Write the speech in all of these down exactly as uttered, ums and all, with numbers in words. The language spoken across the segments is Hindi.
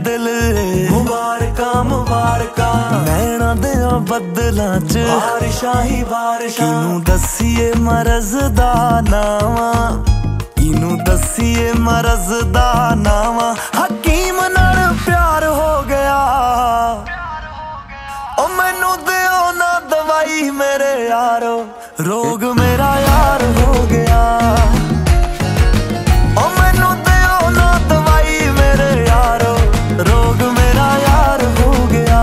दिल मुबारका मुबारका नैना दे बदलां च बारिशां ही बारिशां किनू दसीए मरज दा नावा किनू दसीए मरज दा नावा हकीम नाल प्यार हो गया ओ मैनू दिओ ना दवाई मेरे यारो रोग मेरा यार हो गया ओ मैनू दिओ ना दवाई मेरे यारो रोग मेरा यार हो गया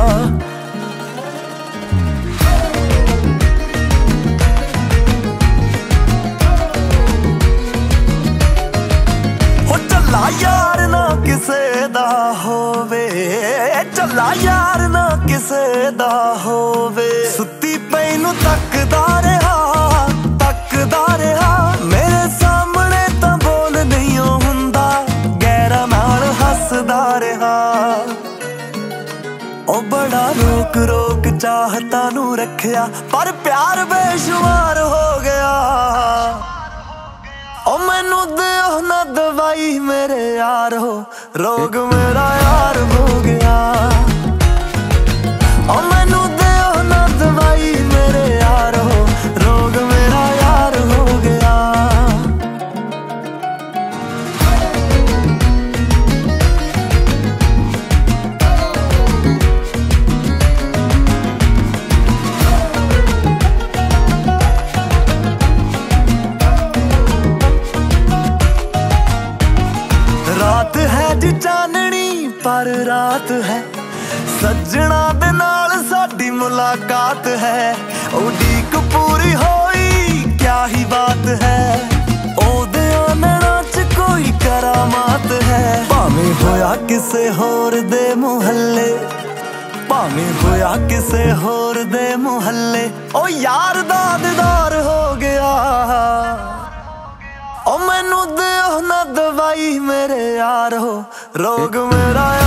हो चला यार ना किसे दा होवे चला यार ना किसे दा होवे सुत्ती पई नू तकदा रहा तकदा रहा मेरे सामने तां बोल नहीं हुंदा गैरा नाल हसदा रहा ओ बड़ा रोक रोक चाहता नू रखिया पर प्यार बेशुमार हो गया ओ मैनू दिओ ना दवाई मेरे यार हो रोग मेरा यार हो गया ओ मैनू दिओ ना दवाई मेरे यार हो रोग मेरा यार हो गया रात है जी चांदनी पर रात है सजना दे नाल साडी मुलाकात है उड़ीक पूरी होई क्या ही बात है ओदे नैना च कोई करामात है भावें होया किसे होर दे मुहल्ले भावें होया किसे होर दे मुहल्ले ओ यार दा दीदार हो गया ओ मैनू दिओ ना दवाई मेरे यार हो रोग मेरा